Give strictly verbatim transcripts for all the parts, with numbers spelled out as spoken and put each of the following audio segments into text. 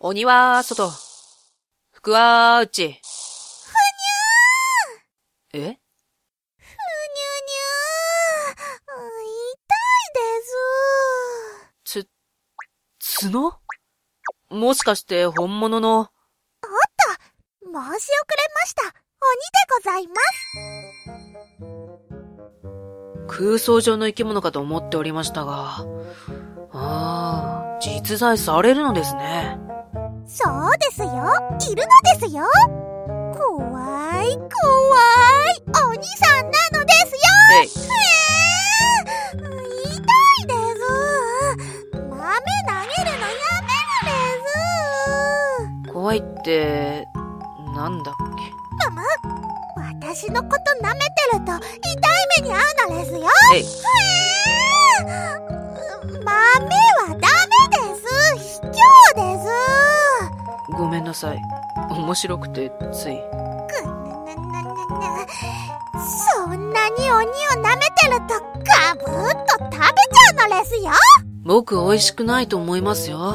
鬼は外、服は内。ふにゅー。 え？ふにゅにゅにゅー。痛いです。つ、角？もしかして本物の。 おっと、申し遅れました。鬼でございます。 空想上の生き物かと思っておりましたが、ああ、実在されるのですね。 そうですよ。いるのですよ。怖い、怖い、鬼さんなのですよ。 えい。 えー、痛いです。豆投げるのやめるです。 怖いって、なんだっけ。 むむ、私のこと舐めてると痛い目に遭うのですよ。 えい。 えー、豆はダメです。卑怯です。 ごめんなさい。面白くてつい。 ぐぬぬぬぬぬ。そんなに鬼を舐めてるとガブッと食べちゃうのですよ。 僕美味しくないと思いますよ。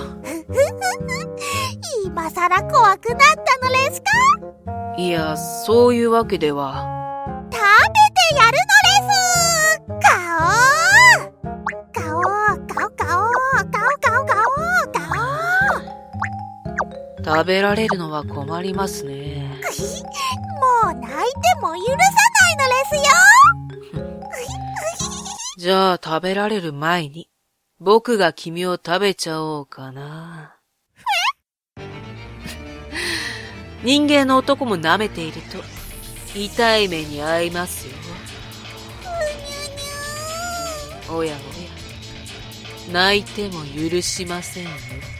今さら怖くなったのですか？ いや、そういうわけでは。 食べてやるのです。ガオーガオーガオガオーガオガオガオガオ。 食べられるのは困りますね。 もう泣いても許さないのですよ。 じゃあ食べられる前に僕が君を食べちゃおうかな。人間の男も舐めていると痛い目に遭いますよ。おやおや、泣いても許しませんよ。